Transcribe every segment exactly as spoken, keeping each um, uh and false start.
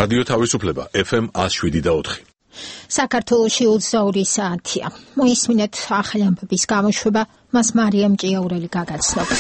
რადიო თავისუფლება ეფ ემ one oh seven და four. საქართველოში ოცდაორი საათია. მოისმინეთ ახალი ამბების გამოშვება, მას მარიამ ჭიაურელი გაგაცნობს.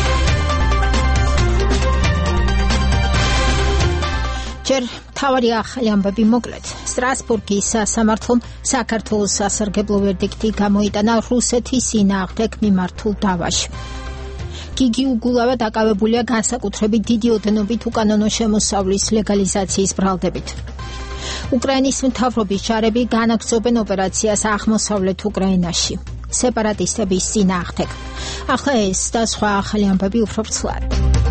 ჯერ თავარი ახალი ამბები მოკლედ. სტრასბურგის სასამართლომ საქართველოს სასარგებლო ვერდიქტი გამოიტანა რუსეთის წინააღმდეგ მიმართულ დავაში. გიგი უგულავა დაკავებულია განსაკუთრებით დიდი ოდენობით უკანონო შემოსავლის ლეგალიზაციის ბრალდებით. უკრაინის მთავრობის ჯარები განაგრძობენ ოპერაციას აღმოსავლეთ უკრაინაში სეპარატისტების წინააღმდეგ. ახლა ეს და სხვა ახალი ამბები უფრო ვრცლად.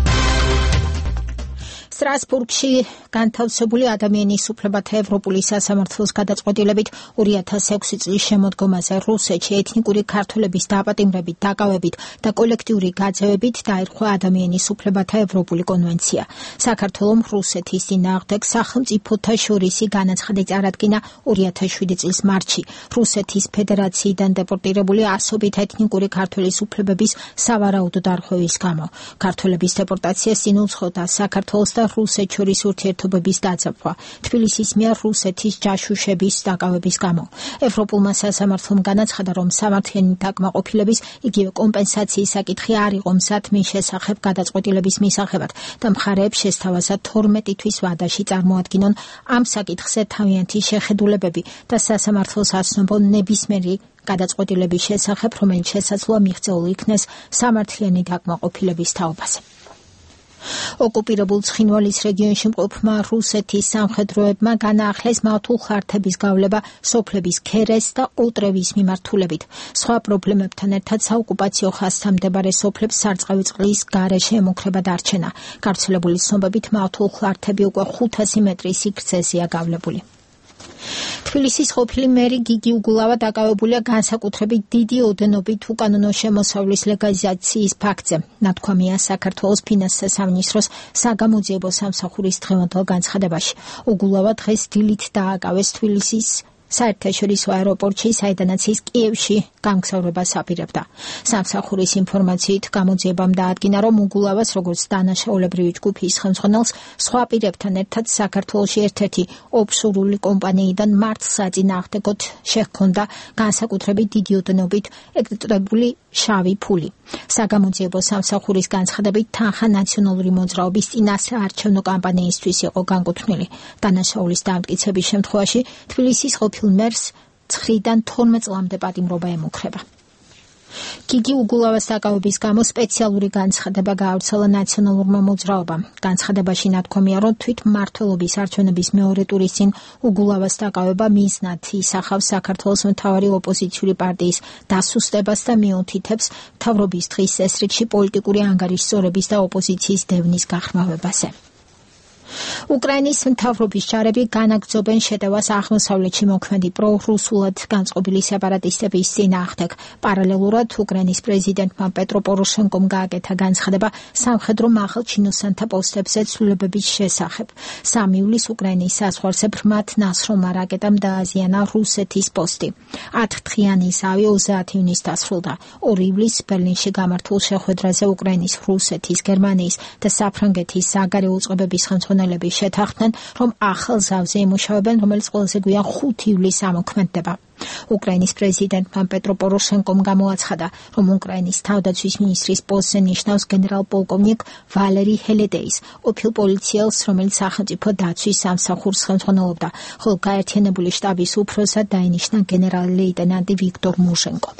სტრასბურგში განთავსებული ადამიანის უფლებათა ევროპული სასამართლოს გადაწყვეტილებით ორი ათას ექვსი წლის შემოდგომაზე რუსეთში ეთნიკური ქართველების დაპატიმრებით, დაკავებით და კოლექტიური გაძევებით დაირღვა ადამიანის უფლებათა ევროპული კონვენცია. საქართველომ რუსეთის წინააღმდეგ სახელმწიფოთა შორისი განაცხადი წარადგინა ორი ათას შვიდი წლის მარტში. რუსეთის ფედერაციიდან დეპორტირებული ასობით ეთნიკური ქართველის უფლებების სავარაუდო დარღვევის გამო. ქართველების დეპორტაციას წინ უძღოდა საქართველოს და რუსეთს შორის ურთიერთობების დაძაბვა თბილისის მიერ რუსეთის ჯაშუშების დაკავების გამო. ევროპულმა სასამართლომ განაცხადა, რომ სამართლიანი დაკმაყოფილების იგივე კომპენსაციის საკითხი არ იყო მზად მის შესახებ გადაწყვეტილების მისაღებად და მხარეებს შესთავაზა თორმეტი თვის ვადაში წარმოადგინონ ამ საკითხზე თავიანთი შეხედულებები და სასამართლოს ასნობონ ნებისმიერი გადაწყვეტილების შესახებ, რომელიც შესაძლოა მიღწეულ იქნეს სამართლიანი დაკმაყოფილების თაობაზე. ოკუპირებულ ცხინვალის რეგიონში მყოფმა რუსეთის სამხედროებმა განაახლეს მავთულ ხართების გავლება სოფლების ქერეს და ოტრევის მიმართულებით. სხვა პრობლემებთან ერთად საოკუპაციო ხაზთან მდებარე სოფლებს სარწყავი წყლის გარეშე ემუქრება დარჩენა. გავრცელებული ცნობებით მავთულ ხართები უკვე ხუთასი მეტრის სიგრძეზეა გავლებული. თბილისის ყოფილი მერი გიგი უგულავა დაკავებულია განსაკუთრებით დიდი ოდენობით უკანონო შემოსავლის ლეგალიზაციის ფაქტზე. ნათქვამია საქართველოს ფინანსთა სამინისტროს საგამოძიებო სამსახურის დღევანდელ განცხადებაში. უგულავა დღეს დილით დააკავეს თბილისის საერთაშორისო აეროპორტში, საიდანაც ის კიევში გამგზავრებას აპირებდა. სამსახურის ინფორმაციით გამოძიებამ დაადგინა, რომ უგულავას როგორც დანაშაულებრივი ჯგუფის ხელმძღვანელს სხვა პირებთან ერთად საქართველოში ერთ-ერთი ოფშორული კომპანიიდან მართლსაწინააღმდეგოდ შეჰქონდა განსაკუთრებით დიდი ოდენობით ეკრიტებული შავი ფული. საგამოძიებო სამსახურის განცხადებით თანხა ნაციონალური მოძრაობის წინასაარჩევნო კამპანიისთვის იყო განკუთვნილი. დანაშაულის დამტკიცების შემთხვევაში თბილისის ყოფილ მერს ცხრიდან თორმეტ წლამდე პატიმრობა ემუქრება. გიგი უგულავას დაკავების გამო სპეციალური განცხადება გაავრცელა ნაციონალურმა მოძრაობამ. განცხადებაში ნათქვამია, რომ თვით მმართველობის არჩევნების მეორე ტურის წინ უგულავას დაკავება მიზნად ისახავს საქართველოს მთავარი ოპოზიციური პარტიის დასუსტებას და მიუთითებს მთავრობის დღის წესრიგში პოლიტიკური ანგარიშსწორების და ოპოზიციის დევნის გახმავებაზე. უკრაინის მთავრობის ჯარები განაგრძობენ შეტევას აღმოსავლეთში მოქმედი პრორუსულად განწყობილი სეპარატისტების წინააღმდეგ. პარალელურად უკრაინის პრეზიდენტმა პეტრო პოროშენკომ გააკეთა განცხადება სამხედრო მაღალჩინოსანთა პოსტებზე ცვლილებების შესახებ. სამი ივლისს უკრაინის საზღვარზე ბრმად ნასრომმა რაკეტამ დააზიანა რუსეთის პოსტი. ათდღიანი ზავი ოცდაათი ივნისს დასრულდა. ორი ივლისს ბერლინში გამართულ შეხვედრაზე უკრაინის, რუსეთის, გერმანიის და საფრანგეთის საგარეო უწყებების ხელმძღვანელები შეთანხმდნენ, რომ ახალ ზავზე იმუშავებენ, რომელიც ყველაზე გვიან ხუთი ივლისს ამოქმედდება. უკრაინის პრეზიდენტმა პეტრო პოროშენკომ გამოაცხადა, რომ უკრაინის თავდაცვის მინისტრის პოსტზე ნიშნავს გენერალ-პოლკოვნიკ ვალერი ჰელედეის, ყოფილ პოლიციელს, რომელიც სახელმწიფო დაცვის სამსახურს ხელმძღვანელობდა, ხოლო გაერთიანებული შტაბის უფროსად დაინიშნა გენერალ-ლეიტენანტი ვიქტორ მუშენკო.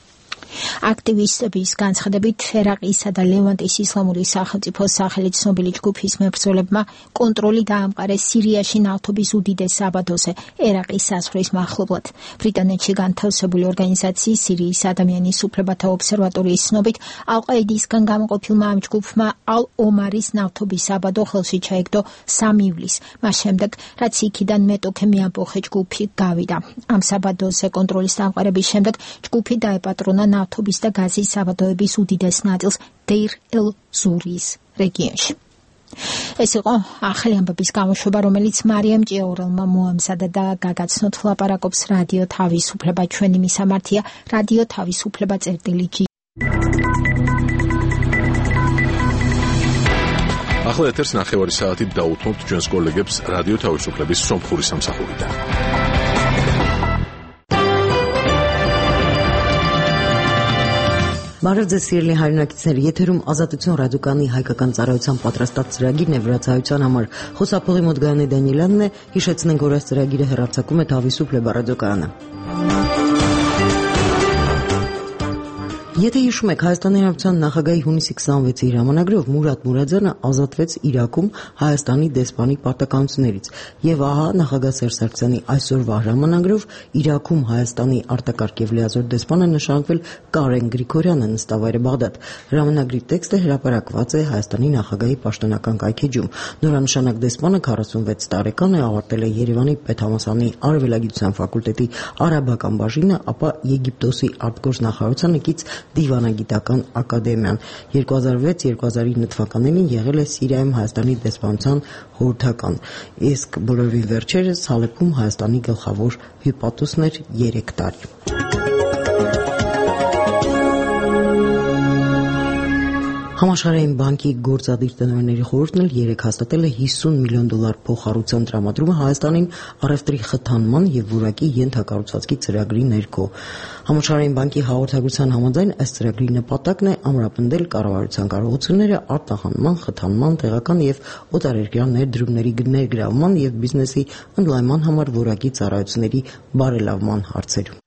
აქტივისტების განცხადებით ერაყისა და ლევანტის ისლამური სახელმწიფოს სახელით ცნობილი ჯგუფის მებრძოლებმა კონტროლი დაამყარეს სირიაში ნავთობის უდიდეს საბადოზე ერაყის საზღვრის მახლობლად. ბრიტანეთში განთავსებული ორგანიზაციის სირიის ადამიანის უფლებათა ობსერვატორიის ცნობით ალ-ყაიდისგან გამოყოფილმა ამ ჯგუფმა ალ-ომარის ნავთობის საბადო ხელში ჩაიგდო სამი ივლისს, მას შემდეგ რაც იქიდან მეტოქე მიამბოხე ჯგუფი გავიდა. ამ საბადოზე კონტროლის დამყარების შემდეგ ჯგუფი დაეპატრონა ნავთობის და გაზის საბადოების უდიდეს ნაწილს დეირ-ელ-ზურის რეგიონში. ეს იყო ახალი ამბების გამოშვება, რომელიც მარიამ ჭიაურელმა მოამზადა და გაგაცნოთ. ლაპარაკობს რადიო თავისუფლება, ჩვენი მისამართია რადიო თავისუფლება წერტილი ჯი. ახლა ეთერს ნახევარი საათით დაუთმობთ ჩვენს კოლეგებს რადიო თავისუფლების სომხური სამსახურიდან. Բարև ձեզ սիրելի հայրենակիցներ, եթերում ազատություն ռադիոկայանի հայկական ծառայության պատրաստած ծրագիրն է վրացայության համար։ Խոսափողի մոտ Գայանե Դանիելյանն է, հիշեցնենք, որ այս ծրագիրը հեռարձակում է Თავისუფლება ռադիոկայանը։ Եթե հիշում եք, Հայաստանի Հանրապետության նախագահի հունիսի քսանվեցի հրամանագրով Մուրադ Մուրադյանը ազատվեց Իրաքում Հայաստանի դեսպանի պարտականություններից, եւ ահա նախագահ Սերժ Սարգսյանի այսօրվա հրամանագրով Իրաքում Հայաստանի արտակարգ եւ լիազոր դեսպանը նշանակվել Կարեն Գրիգորյանը, նստավայրը Բաղդադ։ Հրամանագրի տեքստը հրապարակված է Հայաստանի նախագահի պաշտոնական կայքեջում։ Նորանշանակ դեսպանը քառասունվեց տարեկան է, ավարտել է Երևանի Պետհամասանի արևելագիտության ֆակուլտետի արաբական բաժինը, ապա Եգիպտոսի արտգործնախարարությանը կից Դիվանագիտական ակադեմիան։ երկու հազար վեց երկու հազար ինը թվականներին եղել է Սիրիայում Հայաստանի դեսպանության խորհրդական, իսկ բոլորովին վերջերս Հալեպում Հայաստանի գլխավոր հյուպատոսն էր երեք տարի։ Համաշխարհային բանկի գործադիր տնօրենների խորհուրդն էլ երեք հաստատել է հիսուն միլիոն դոլար փոխհարուցության տրամադրումը Հայաստանին առևտրի խթանման եւ որակի ենթակառուցվածքի ծրագրի ներքո։ Համաշխարհային բանկի հաղորդագրության համաձայն այս ծրագրի նպատակն է ամրապնդել կառավարության կարողությունները արտահանման, խթանման, տեղական եւ օտարերկրյա ներդրումների ներգրավման եւ բիզնեսի ընդլայնման համար որակի ծառայությունների բարելավման հարցերում։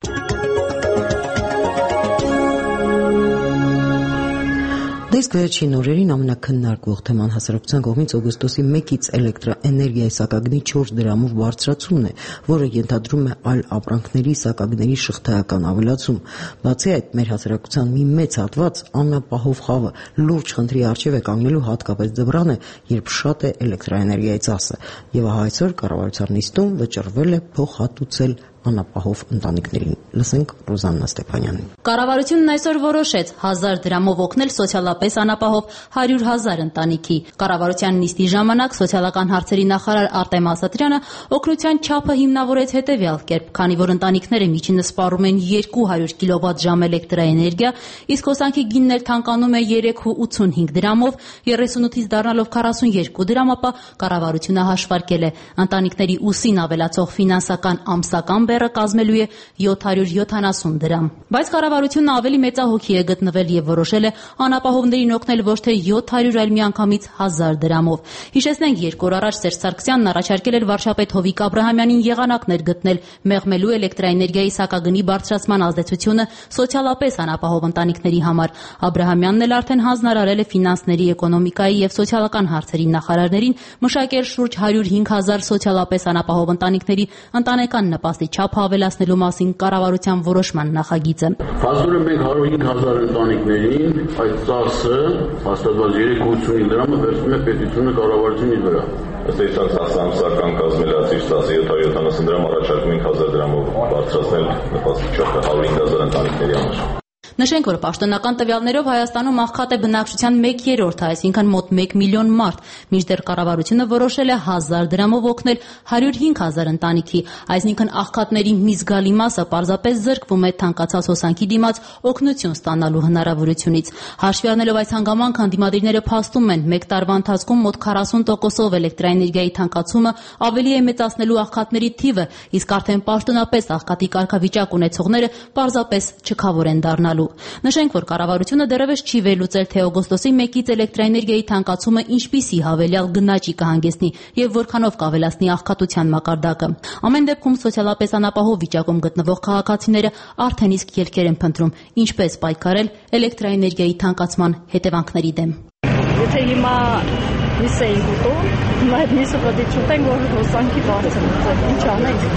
Իսկ վերջին օրերին ամենակննարկվող թեման հասարակության կողմից օգոստոսի մեկից էլեկտրաէներգիայի սակագնի չորս դրամով բարձրացումն է, որը ենթադրում է այլ ապրանքների սակագների շղթայական ավելացում։ Բացի այդ, մեր հասարակության մի մեծ հատված անապահով խավը լուրջ խնդրի առջև է կանգնելու, հատկապես ձմռան է, երբ շատ է էլեկտրաէներգիայի ծախսը, եւ ահա այսօր կառավարության նիստում վճռվել է փոխհատուցել անապահով ընտանիքներին։ Լսենք Ռոզաննա Ստեփանյանին։ Կառավարությունն այսօր որոշեց հազար դրամով օգնել սոցիալապես անապահով հարյուր հազար ընտանիքի։ Կառավարության նիստի ժամանակ սոցիալական հարցերի նախարար Արտեմ Ասատրյանը օգնության չափը հիմնավորեց հետևյալ կերպ, քանի որ ընտանիքները միջինը սպառում են երկու հարյուր կիլովատ ժամ էլեկտրաէներգիա, իսկ հոսանքի գինն էլ թանկանում է երեք ու ութսունհինգ դրամով, երեսունութից դառնալով քառասունյոթ դրամ, ապա կառավարությունը հաշվարկել է ընտանիքների ուսին ավելացող ֆինանսական ամսական բեռը կազմելու է յոթ հարյուր յոթանասուն դրամ։ Բայց կառավարությունն ավելի մեծահոգի է գտնվել եւ որոշել է անապահովներին օգնել ոչ թե յոթ հարյուր, այլ միանգամից հազար դրամով։ Հիշեցնենք, երկու օր առաջ Սերժ Սարգսյանն առաջարկել էր վարչապետ Հովիկ Աբրահամյանին եղանակներ գտնել մեղմելու էլեկտրաէներգիայի սակագնի բարձրացման ազդեցությունը սոցիալապես անապահով ընտանիքների համար։ Աբրահամյանն էլ արդեն հանձնարարել է ֆինանսների, էկոնոմիկայի եւ սոցիալական հարցերի նախարարներին մշակել շուրջ հարյուր հինգ հազար սոցիալապես անապահով ընտանիքների ընտանեկան նպաստի չափը ավելացնելու մասին կառավարության որոշման նախագիծը։ Հասնում ենք հարյուր հինգ հազար ընտանիքներին, այդ ծախսը հաստատված երեք ու ութսունհինգ դրամը վերցնում է պետությունը կառավարությունի վրա։ Ըստ էության ծախսամսական կազմելացիչ ծախսը յոթ հարյուր յոթանասուն դրամ առաջարկում ենք հազար դրամով բարձրացնել նպաստի չափը հարյուր հինգ հազար ընտանիքների համար։ Նշենք, որ պաշտոնական տվյալներով Հայաստանում աղքատ է բնակչության մեկ երրորդը, այսինքն մոտ մեկ միլիոն մարդ, մինչդեռ կառավարությունը որոշել է հազար դրամով օգնել հարյուր հինգ հազար ընտանիքի, այսինքն աղքատների մի զգալի մասը պարզապես զրկվում է թանկացած հոսանքի դիմաց օգնություն ստանալու հնարավորությունից։ Հաշվի առնելով այս հանգամանքը, ընդդիմադիրները փաստում են, մեկ տարվա ընթացքում մոտ քառասուն տոկոսով էլեկտրաէներգիայի թանկացումը ավելի է մեծացնելու աղքատների թիվը, իսկ արդեն պաշտոնապես աղքատի կարգավիճակ ունեցողները պարզապես չքավոր են դառնալու։ Նշենք, որ կառավարությունը դեռևս չի վերլուծել, թե օգոստոսի մեկից էլեկտրաէներգիայի թանկացումը ինչպիսի հավելյալ գնաճի կհանգեցնի եւ որքանով կավելացնի աղքատության մակարդակը։ Ամեն դեպքում սոցիալապես անապահով վիճակում գտնվող քաղաքացիները արդեն իսկ ելքեր են փնտրում, ինչպես պայքարել էլեկտրաէներգիայի թանկացման հետևանքների դեմ։ Եթե հիմա միս էինք ուտում, հիմա այդ միսը պետք է չուտենք, որ հոսանքի բարձրացնենք, ինչ անենք։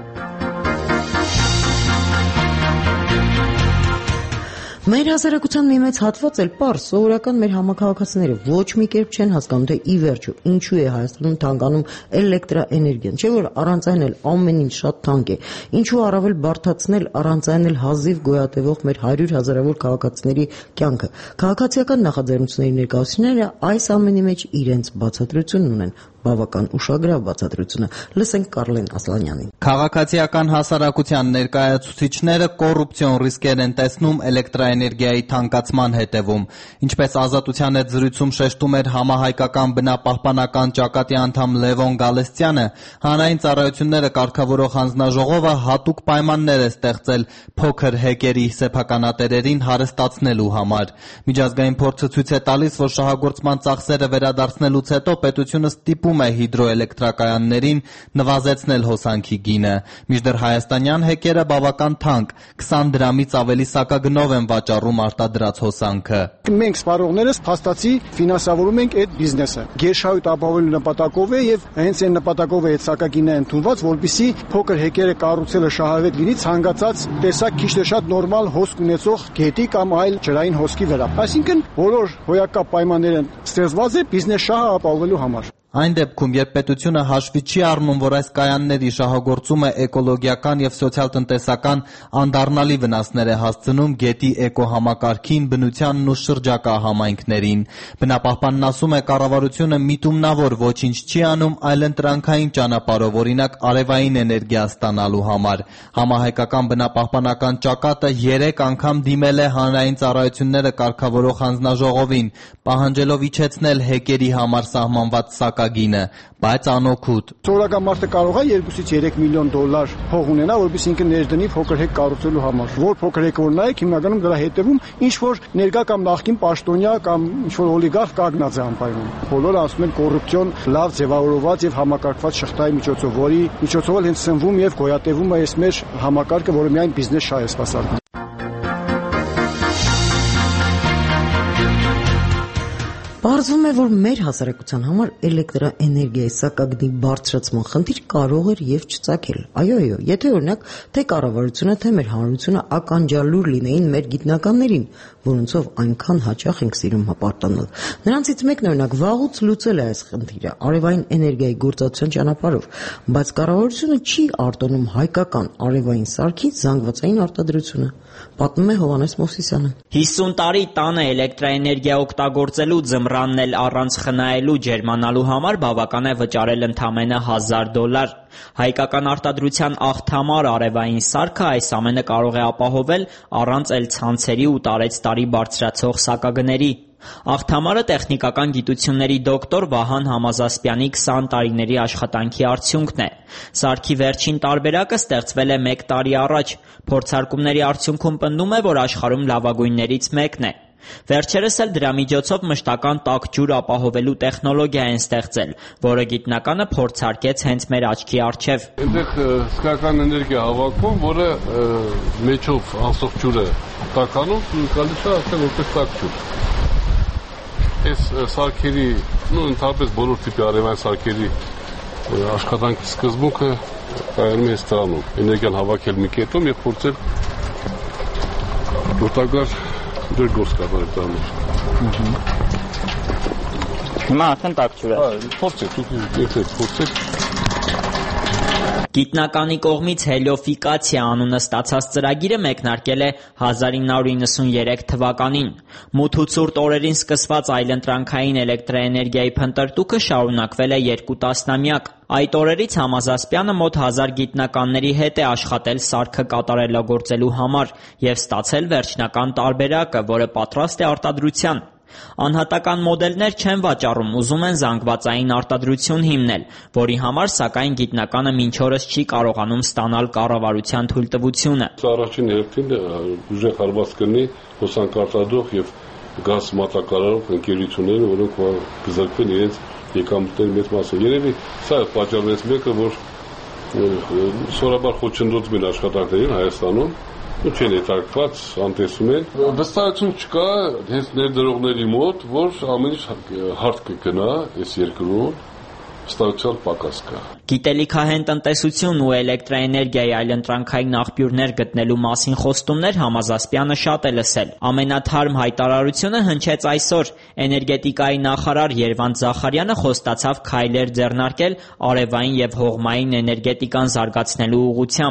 Մեր հասարակության մի մեծ հատված էլ պարզ, սովորական մեր համակարգացիները ոչ մի կերպ չեն հասկանում, թե ի վերջո ինչու է Հայաստանում թանկանում էլեկտրաէներգիան, չէ՞ որ առանց այն էլ ամեն ինչ շատ թանկ է, ինչու առավել բարդացնել առանց այն էլ հազիվ գոյատևող մեր հարյուր հազարավոր քաղաքացիների կյանքը։ Քաղաքացիական նախաձեռնությունների ներկայացուցիչները այս ամենի մեջ իրենց բացատրությունն ունեն, բավական ուշագրավ բացատրությունը։ Լսենք Կարլեն Ասլանյանին։ Քաղաքացիական հասարակության ներկայացուցիչները կոռուպցիոն ռիսկեր են տեսնում էլեկտրաէներգիայի թանկացման հետևում։ Ինչպես Ազատության հետ զրույցում շեշտում էր համահայկական բնապահպանական ճակատի անդամ Լևոն Գալստյանը, հանրային ծառայությունները կարգավորող հանձնաժողովը հատուկ պայմաններ է ստեղծել փոքր հեկերի սեփականատերերին հարստացնելու համար։ Միջազգային փորձը ցույց է տալիս, որ շահագործման ծախսերը վերադարձնելուց հետո պետությունը ստիպում է հիդրոէլեկտրակայաններին նվազեցնել հոսանքի գինը, մինչդեռ հայաստանյան հեկերը բավական թանկ, քսան դրամից ավելի սակագնով են վաճառում արտադրած հոսանքը։ Մենք սպառողներս փաստացի ֆինանսավորում ենք այդ բիզնեսը։ Գերշահույթ ապահովելու նպատակով է եւ հենց այն նպատակով է այդ սակագինը ընդունված, որպեսզի փոքր հեկերը կառուցելը շահավետ լինի ցանկացած տեսակ քիչ թե շատ նորմալ հոսք ունեցող գետի կամ այլ ջրային հոսքի վրա։ Այսինքն բոլոր հոյակապ պայմանները ստեղծված է բիզնես շահը ապահովելու համար։ Այն դեպքում, երբ պետությունը հաշվի չի առնում, որ այս կայանների շահագործումը էկոլոգիական եւ սոցիալ-տնտեսական անդառնալի վնասներ է հասցնում գետի էկոհամակարգին, բնությանն ու շրջակա համայնքներին։ Բնապահպանն ասում է, կառավարությունը միտումնավոր ոչինչ չի անում այլընտրանքային ճանապարհով, օրինակ արևային էներգիա ստանալու համար։ Համահայկական բնապահպանական ճակատը երեք անգամ դիմել է հանրային ծառայությունները կարգավորող հանձնաժողովին, պահանջելով իջեցնել հեկերի համար սահմանված սակագինը, բայց անօգուտ։ Սովորական մարդը կարող է երկուսից երեք միլիոն դոլար փող ունենա, որպեսզի ինքը ներդնի փոքր հեկ կառուցելու համար։ Որ փոքր հեկը որ նայեք, հիմնականում դրա հետևում ինչ որ ներկա կամ նախկին պաշտոնյա կամ ինչ որ օլիգարխ կանգնած է անպայման։ Բոլորը ասում են կոռուպցիոն լավ ձևավորված եւ համակարգված շղթայի միջոցով, որի միջոցով էլ հենց սնվում եւ գոյատևում է այս մեր համակարգը, որը միայն բիզնես շահ է սպասարկում։ Պարզվում է, որ մեր հասարակության համար էլեկտրաէներգիայի սակագնի բարձրացման խնդիր կարող էր եւ չծագել։ Այո, այո, եթե օրինակ թե կառավարությունը, թե մեր հանրությունը ականջալուր լինեին մեր գիտնականներին, որոնցով այնքան հաճախ ենք սիրում հպարտանալ։ Նրանցից մեկն օրինակ վաղուց լուծել է այս խնդիրը արևային էներգիայի գործածության ճանապարհով, բայց կառավարությունը չի արտոնում հայկական արևային սարքի զանգվածային արտադրությունը, պատմում է Հովհաննես Մովսիսյանը։ հիսուն տարի տանը էլեկտրաէներգիա օգտագործելու ձմռանն էլ առանց խնայելու ջերմանալու համար բավական է վճարել ընդամենը հազար դոլար։ Հայկական արտադրության աղթամար արևային սարքը այս ամենը կարող է ապահովել առանց էլ ցանցերի ու տարեց տարի բարձրացող սակագների։ Աղթամարը տեխնիկական գիտությունների դոկտոր Վահան Համազասպյանի քսան տարիների աշխատանքի արդյունքն է։ Սարքի վերջին տարբերակը ստեղծվել է մեկ տարի առաջ։ Փորձարկումների արդյունքում պնդում է, որ աշխարհում լավագույններից մեկն է։ Վերջերս էլ դրա միջոցով մշտական տաք ջուր ապահովելու տեխնոլոգիա են ստեղծել, որը գիտնականը փորձարկեց հենց մեր աչքի առջև։ Այնտեղ հսկական էներգիա հավաքում, որը մեջով անցող ջուրը տականում ու գալիս է ասել որպես տաք ջուր։ Այս սարքերի, ну, ընդհանրապես բոլոր տիպի արևային սարքերի աշխատանքի սկզբունքը կայանում է դրանում։ Էներգիան հավաքել մի կետում եւ փորձել օգտակար դեր գործ կատարել դրանով։ Հիմա արդեն տաք ջուր է։ Այո, փորձեք, դուք եթե փորձեք։ Գիտնականի կողմից հելիոֆիկացիա անունը ստացած ծրագիրը մեկնարկել է հազար ինը հարյուր իննսուններեք թվականին։ Մութ ու ցուրտ օրերին սկսված այլընտրանքային էլեկտրաէներգիայի փնտրտուքը շարունակվել է երկու տասնամյակ։ Այդ օրերից Համազասպյանը մոտ հազար գիտնականների հետ է աշխատել սարքը կատարելագործելու համար եւ ստացել վերջնական տարբերակը, որը պատրաստ է արտադրության։ Անհատական մոդելներ չեն վաճառում, ուզում են զանգվածային արտադրություն հիմնել, որի համար սակայն գիտնականը մինչ օրս չի կարողանում ստանալ կառավարության թույլտվությունը։ Առաջին հերթին ուժեղ հարված կլինի հոսանք արտադրող եւ գազ մատակարարող ընկերությունները, որոնք կզրկվեն իրենց եկամուտների մեծ մասը։ Երևի սա է պատճառներից մեկը, որ սովորաբար խոչընդոտում են աշխատանքներին Հայաստանում, ու չեն հետարկված, անտեսում են։ Վստահություն չկա հենց ներդրողների մոտ, որ ամեն ինչ հարթ կգնա այս երկրում, վստահության պակաս կա։ Գիտելիքահեն տնտեսություն ու էլեկտրաէներգիայի այլընտրանքային աղբյուրներ գտնելու մասին խոստումներ Համազասպյանը շատ է լսել։ Ամենաթարմ հայտարարությունը հնչեց այսօր։ Էներգետիկայի նախարար Երվանդ Զախարյանը խոստացավ քայլեր ձեռնարկել արևային եւ հողմային էներգետիկան զարգացնելու ուղղությամբ։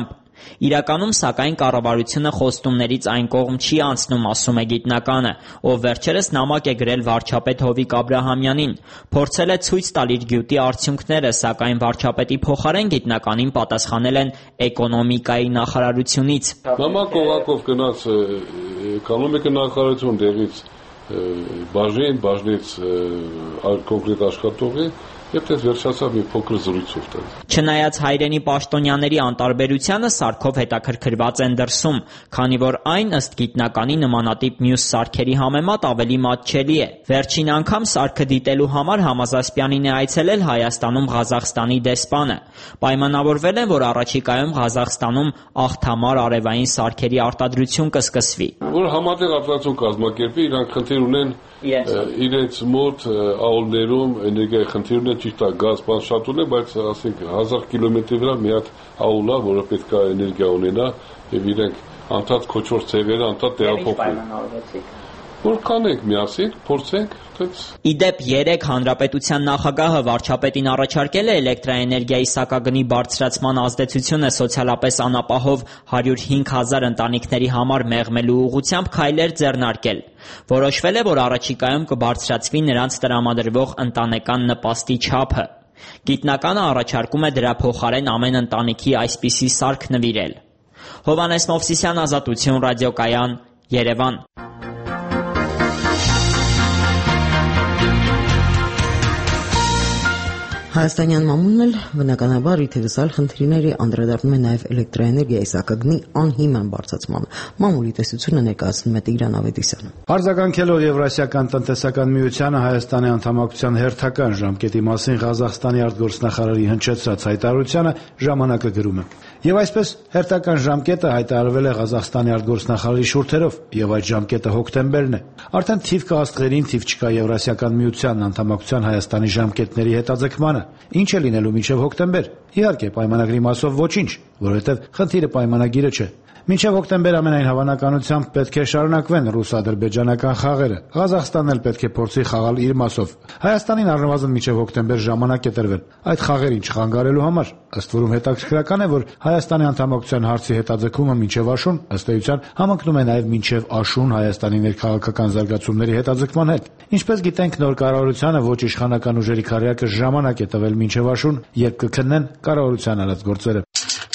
Իրականում, սակայն, կառավարությունը խոստումներից այն կողմ չի անցնում, ասում է գիտնականը, ով վերջերս նամակ է գրել վարչապետ Հովիկ Աբրահամյանին։ Փորձել է ցույց տալ իր գյուտի արդյունքները, սակայն վարչապետի փոխարեն գիտնականին պատասխանել են էկոնոմիկայի նախարարությունից։ Նամակ օղակով գնաց էկոնոմիկա նախարարություն դեղից բաժին, բաժնից այլ կոնկրետ աշխատողի Եվ դες վերջացավ մի փոքր զրույցով տալ։ Չնայած հայրենի պաշտոնյաների անտարբերությանը սարքով հետաքրքրված են դրսում, քանի որ այն ըստ գիտնականի նմանատիպ մյուս սարքերի համեմատ ավելի մատչելի է։ Վերջին անգամ սարքը դիտելու համար Համազասպյանին է այցելել Հայաստանում Ղազախստանի դեսպանը։ Պայմանավորվել են, որ առաջիկայում Ղազախստանում աղթամար արևային սարքերի արտադրություն կսկսվի։ Որ համատեղ արտադրություն կազմակերպի, իրանք խնդիր ունեն իրենց մոտ աուլներում էներգիայի խնդիր ունեն, ճիշտ է, գազ բան շատ ունեն, բայց ասենք հազար կիլոմետրի վրա մի հատ աուլ է, որը պետք է էներգիա ունենա, եւ իրենք անդադ քոչվոր ցեղերը անդադ տեղափոխվում։ Որ կանենք միասին, փորձենք, Իդեպ երեկ Հանրապետության նախագահը վարչապետին առաջարկել է էլեկտրաէներգիայի սակագնի բարձրացման ազդեցությունը սոցիալապես անապահով հարյուր հինգ հազար ընտանիքների համար մեղմելու ուղղությամբ քայլեր ձեռնարկել։ Որոշվել է, որ առաջիկայում կբարձրացվի նրանց տրամադրվող ընտանեկան նպաստի չափը։ Գիտնականը առաջարկում է դրա փոխարեն ամեն ընտանիքի այսպիսի սարք նվիրել։ Հովհաննես Մովսիսյան, Ազատություն ռադիոկայան, Երևան։ Հայաստանյան մամուլն էլ բնականաբար իթևս այլ խնդիրների անդրադառնում է նաև էլեկտրաէներգիայի սակագնի անհիմն բարձրացմանը։ Մամուլի տեսությունը ներկայացնում է Տիգրան Ավետիսյանը։ Արձագանքելով Եվրասիական տնտեսական միությանը Հայաստանի անդամակցության հերթական ժամկետի մասին Ղազախստանի արտգործնախարարի հնչեցրած հայտարարությանը ժամանակը գրում է. Եվ այսպես հերթական ժամկետը հայտարարվել է Ղազախստանի արտգործնախարարի շուրթերով, եւ այդ ժամկետը հոկտեմբերն է։ Արդեն թիվ կա աստղերին, թիվ չկա Եվրասիական միության անդամակցության Հայաստանի ժամկետների հետաձգմանը։ Ինչ է լինելու մինչև հոկտեմբեր։ Իհարկե, պայմանագրի մասով ոչինչ, որովհետև խնդիրը պայմանագիրը չէ։ Մինչև հոկտեմբեր ամենայն հավանականությամբ պետք է շարունակվեն ռուս-ադրբեջանական խաղերը։ Ղազախստանն էլ պետք է փորձի խաղալ իր մասով։ Հայաստանին առնվազն մինչև հոկտեմբեր ժամանակ է տրվել այդ խաղերին չխանգարելու համար։ Ըստ որում հետաքրքրական է, որ Հայաստանի անդամակցության հարցի հետաձգումը մինչև աշուն ըստ էության համընկնում է նաև մինչև աշուն Հայաստանի ներքաղաքական զարգացումների հետաձգման հետ։ Ինչպես գիտենք, նոր կառավարությանը ոչ իշխանական ուժերի քարյակը ժամանակ է տվել մինչև աշուն, երբ կքննեն կառավարության արած գործերը։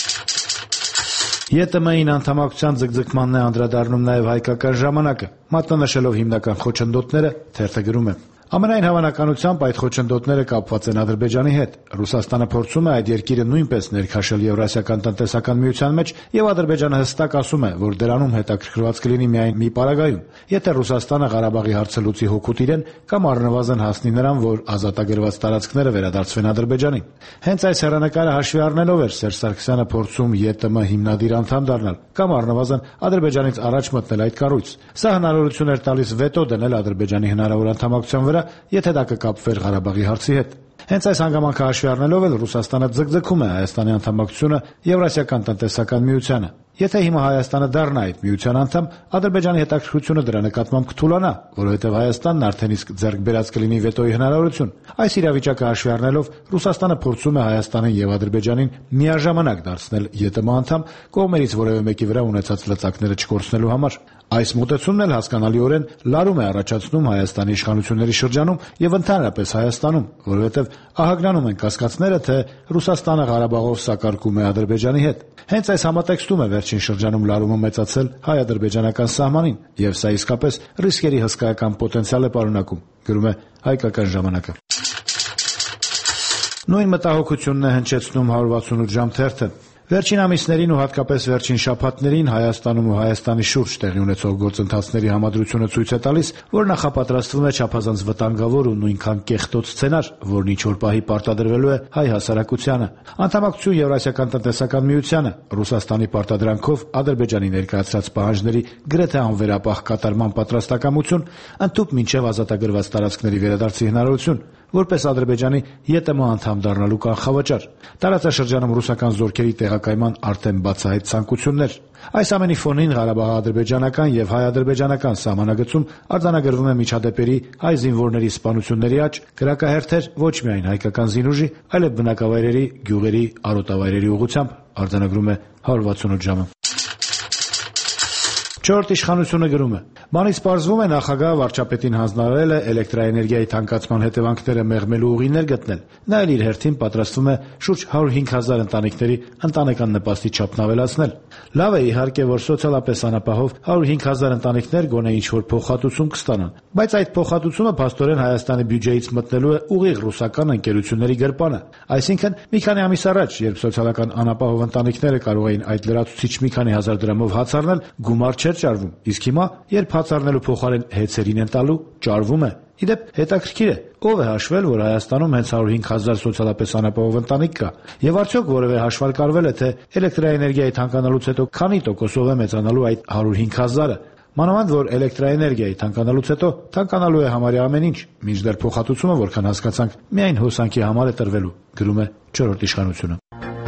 ԵՏՄ-ին անդամակցության ձգձգմանն է անդրադառնում նաև հայկական ժամանակը, մատնանշելով հիմնական խոչընդոտները, թերթը գրում է. Ամենայն հավանականությամբ այդ խոչընդոտները կապված են Ադրբեջանի հետ։ Ռուսաստանը փորձում է այդ երկիրը նույնպես ներքաշել Եվրասիական տնտեսական միության մեջ, եւ Ադրբեջանը հստակ ասում է, որ դրանում հետաքրքրված կլինի միայն մի պարագայում, եթե Ռուսաստանը Ղարաբաղի հարցը լուծի հօգուտ իրեն կամ առնվազն հասնի նրան, որ ազատագրված տարածքները վերադարձվեն Ադրբեջանին։ Հենց այս հեռանկարը հաշվի առնելով էր Սերժ Սարգսյանը փորձում ԵՏՄ հիմնադիր անդամ դառնալ կամ առնվազն Ադրբեջանից առաջ մտնել այդ կառույց։ Սա հնարավորություն էր տալիս վետո դնել Ադրբեջանի հնարավոր անդամակցության վրա, եթե դա կկապվեր Ղարաբաղի հարցի հետ։ Հենց այս հանգամանքը հաշվի առնելով էլ Ռուսաստանը ձգձգում է Հայաստանի անդամակցությունը Եվրասիական տնտեսական միությանը։ Եթե հիմա Հայաստանը դառնա այդ միության անդամ, Ադրբեջանի հետաքրքրությունը դրա նկատմամբ կթուլանա, որովհետև Հայաստանն արդեն իսկ ձեռք բերած կլինի վետոյի հնարավորություն։ Այս իրավիճակը հաշվի առնելով Ռուսաստանը փորձում է Հայաստանին եւ Ադրբեջանին միաժամանակ դարձնել ԵՏՄ անդամ, կողմերից որևէ մեկի վրա ունեցած լծակները չկորցնելու համար։ Այս մոտեցումն էլ հասկանալիորեն լարում է առաջացնում Հայաստանի իշխանությունների շրջանում եւ ընդհանրապես Հայաստանում, որովհետեւ ահագնանում են կասկածները, թե Ռուսաստանը Ղարաբաղով սակարկում է Ադրբեջանի հետ։ Հենց այս համատեքստում է վերջին շրջանում լարումը մեծացել հայ-ադրբեջանական սահմանին, եւ սա իսկապես ռիսկերի հսկայական պոտենցիալ է պարունակում, գրում է Հայկական ժամանակը։ Նույն մտահոգությունն է հնչեցնում հարյուր վաթսունութ ժամ թերթը։ Վերջին ամիսներին ու հատկապես վերջին շաբաթներին Հայաստանում ու Հայաստանի շուրջ տեղի ունեցող գործընթացների համադրությունը ցույց է տալիս, որ նախապատրաստվում է չափազանց վտանգավոր ու նույնքան կեղտոտ սցենար, որն ինչ-որ պահի պարտադրվելու է հայ հասարակությանը։ Անդամակցություն Եվրասիական տնտեսական միությանը, Ռուսաստանի պարտադրանքով Ադրբեջանի ներկայացրած պահանջների գրեթե անվերապահ կատարման պատրաստակամություն, ընդཐུպ մինչև ազատագրված տարածքների վերադարձի հնարավորություն, որպես Ադրբեջանի ԵՏՄ անդամ դառնալու կանխավճար։ Տարածաշրջանում ռուսական զորքերի տեղակայման արդեն բացահայտ ցանկություններ։ Այս ամենի ֆոնին Ղարաբաղ-ադրբեջանական եւ հայ-ադրբեջանական սահմանագծում արձանագրվում է միջադեպերի հայ զինվորների սպանությունների աճ, կրակահերթեր ոչ միայն հայկական զինուժի, այլև բնակավայրերի, գյուղերի, արոտավայրերի ուղղությամբ, արձանագրում է հարյուր վաթսունութ ժամը։ Չորրորդ իշխանությունը գրում է. Բանից պարզվում է նախագահը վարչապետին հանձնարարել է էլեկտրաէներգիայի թանկացման հետևանքները մեղմելու ուղիներ գտնել։ Նա էլ իր հերթին պատրաստվում է շուրջ հարյուր հինգ հազար ընտանիքների ընտանեկան նպաստի չափն ավելացնել։ Լավ է իհարկե, որ սոցիալապես անապահով հարյուր հինգ հազար ընտանիքներ գոնե ինչ-որ փոխհատուցում կստանան, բայց այդ փոխհատուցումը փաստորեն Հայաստանի բյուջեից մտնելու է ուղիղ ռուսական ընկերությունների գրպանը։ Այսինքն, մի քանի ամիս առաջ, երբ սոցիալական անապահով ընտանիքները կարող էին այդ լրացուցիչ մի քանի հազար դրամով հաց առնել, գումար չէր ճարվում, իսկ հիմա, երբ հաց առնելու փոխարեն հեծերին են տալու, ճարվում է։ Իդեպ հետաքրքիր է, ով է հաշվել, որ Հայաստանում հենց հարյուր հինգ հազար սոցիալապես անապահով ընտանիք կա, եւ արդյոք որևէ հաշվալ կարվել է, թե էլեկտրաէներգիայի թանկանալուց հետո քանի տոկոսով է մեծանալու այդ հարյուր հինգ հազարը։ Մանավանդ որ էլեկտրաէներգիայի թանկանալուց հետո թանկանալու է համարյա ամեն ինչ, մինչդեռ փոխհատուցումը, որքան հասկացանք, միայն հոսանքի համար է տրվելու, գրում է չորրորդ իշխանությունը։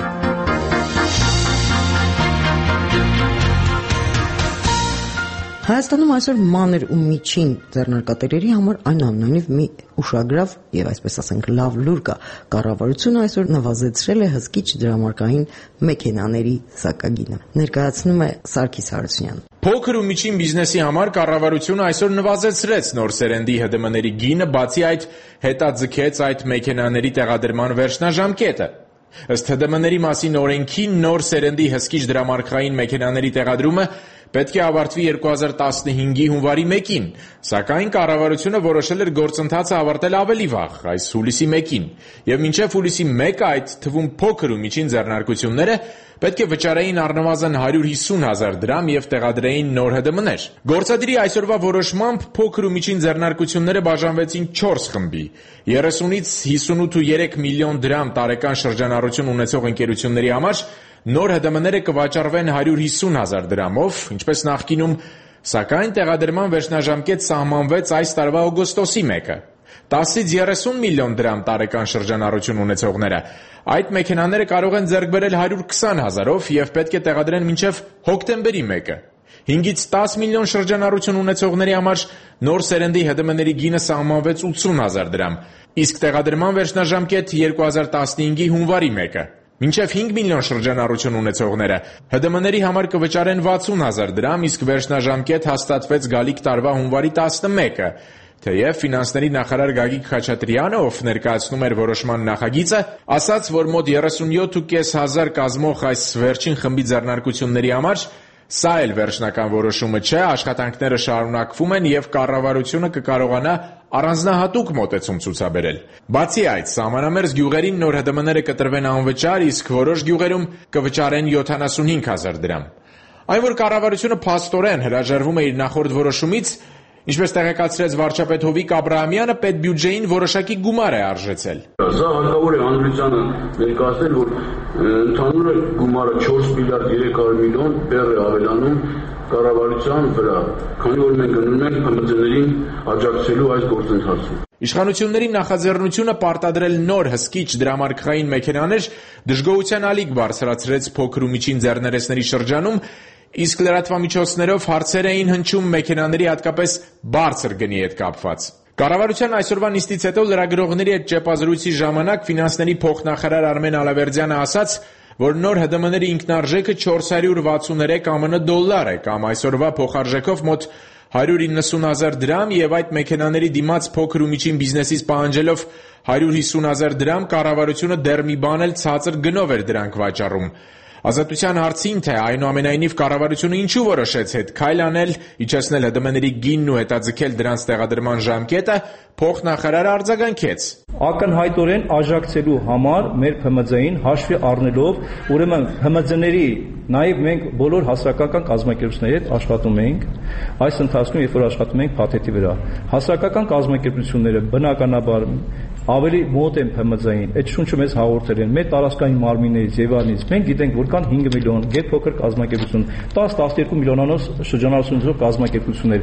Հայաստանում այսօր մանր ու միջին ձեռնարկատերերի համար այնուամենայնիվ մի ուշագրավ եւ այսպես ասենք լավ լուր կա։ Կառավարությունը այսօր նվազեցրել է հսկիչ դրամարկային մեքենաների սակագինը։ Ներկայացնում է Սարգիս Հարությունյանը։ Փոքր ու միջին բիզնեսի համար կառավարությունը այսօր նվազեցրեց նոր սերնդի Հ ԴՄ Ների գինը, բացի այդ հետաձգեց այդ մեքենաների տեղադրման վերջնաժամկետը։ Ըստ Հ ԴՄ Ների մասին օրենքի նոր սերնդի հսկիչ դրամարկային մեքենաների տեղադրումը պետք է ավարտվի երկու հազար տասնհինգի հունվարի մեկին, սակայն կառավարությունը որոշել էր գործընթացը ավարտել ավելի վաղ, այս հուլիսի մեկին, եւ մինչեւ հուլիսի մեկը այդ թվում փոքր ու միջին ձեռնարկությունները պետք է վճարեին առնվազն հարյուր հիսուն հազար դրամ եւ տեղադրեին նոր Հ ԴՄ Ներ։ Գործադիրի այսօրվա որոշմամբ փոքր ու միջին ձեռնարկությունները բաժանվեցին չորս խմբի՝ երեսունից հիսունութ ու երեք միլիոն դրամ տարեկան շրջանառություն ունեցող ընկերությունների համար նոր Հ ԴՄ Ները կվաճառվեն հարյուր հիսուն հազար դրամով, ինչպես նախկինում, սակայն տեղադրման վերջնաժամկետ սահմանվեց այս տարվա օգոստոսի մեկը։ տասից երեսուն միլիոն դրամ տարեկան շրջանառություն ունեցողները այդ մեքենաները կարող են ձեռք բերել հարյուր քսան հազարով եւ պետք է տեղադրեն մինչեւ հոկտեմբերի մեկը։ հինգից տաս միլիոն շրջանառություն ունեցողների համար նոր սերնդի Հ ԴՄ Ների գինը սահմանվեց ութսուն հազար դրամ, իսկ տեղադրման վերջնաժամկետ երկու հազար տասնհինգի հունվարի մեկը։ Մինչև հինգ միլիոն շրջանառություն ունեցողները Հ ԴՄ Ների համար կվճարեն վաթսուն հազար դրամ, իսկ վերջնաժամկետ հաստատվեց գալիք տարվա հունվարի տասնմեկը։ Թեև ֆինանսների նախարար Գագիկ Խաչատրյանը, ով ներկայացնում էր որոշման նախագիծը, ասաց, որ մոտ երեսունյոթ ու կես հազար կազմող այս վերջին խմբի ձեռնարկությունների համար սա էլ վերջնական որոշումը չէ, աշխատանքները շարունակվում են եւ կառավարությունը կկարողանա առանձնահատուկ մոտեցում ցուցաբերել։ Բացի այդ, սահմանամերձ գյուղերին նոր Հ ԴՄ Ները կտրվեն անվճար, իսկ որոշ գյուղերում կվճարեն յոթանասունհինգ հազար դրամ։ Այն որ կառավարությունը փաստորեն հրաժարվում է իր նախորդ որոշումից, ինչպես տեղեկացրեց վարչապետ Հովիկ Աբրահամյանը, պետբյուջեին որոշակի գումար է արժեցել։ Սա հարկավոր է հանրությանը ներկայացնել, որ ընդհանուր գումարը չորս միլիարդ երեք հարյուր միլիոն բեռ է ավելանում կառավարության վրա, քանի որ մենք գնում ենք Հ Մ Ծ Ներին աջակցելու այս գործընթացում։ Իշխանությունների նախաձեռնությունը պարտադրել նոր հսկիչ դրամարկղային մեքենաներ դժգոհության ալիք բարձրացրեց փոքր ու միջին ձեռներեցների շրջանում, իսկ լրատվամիջոցներով հարցեր էին հնչում մեքենաների հատկապես բարձր գնի հետ կապված։ Կառավարության այսօրվա նիստից հետո լրագրողների հետ ճեպազրույցի ժամանակ ֆինանսների փոխնախարար Արմեն Ալավերդյանը ասաց, որ նոր Հ ԴՄ Ների ինքնարժեքը չորս հարյուր վաթսուներեք Ա Մ Ն դոլար է կամ այսօրվա փոխարժեքով մոտ հարյուր իննսուն հազար դրամ եւ այդ մեքենաների դիմաց փոքր ու միջին բիզնեսից պահանջելով հարյուր հիսուն հազար դրամ կառավարությունը դեռ մի բան էլ ցածր գնով էր դրանք վաճառում։ Ազատության հարցին, թե այնուամենայնիվ կառավարությունը ինչու որոշեց հետ քայլ անել, իջեցնել Հ ԴՄ Ների գինն ու հետաձգել դրանց տեղադրման ժամկետը, փոխնախարարը արձագանքեց։ Ակնհայտորեն աջակցելու համար մեր Փ Մ Ծ-ին հաշվի առնելով, ուրեմն Փ Մ Ծ-ների նաև մենք բոլոր հասարակական կազմակերպությունների հետ աշխատում ենք այս ընթացքում, երբ որ աշխատում ենք փաթեթի վրա։ Հասարակական կազմակերպությունները բնականաբար ավելի մոտ են Փ Մ Ծ-ին, այդ շունչը մեզ հաղորդել են, մեր տարածքային մարմիններից եւ այլնից։ Մենք գիտենք, որ կան հինգ միլիոն գետ փոքր կազմակերպություն, տաս տասներկու միլիոնանոց շրջանառություն ունեցող կազմակերպություններ։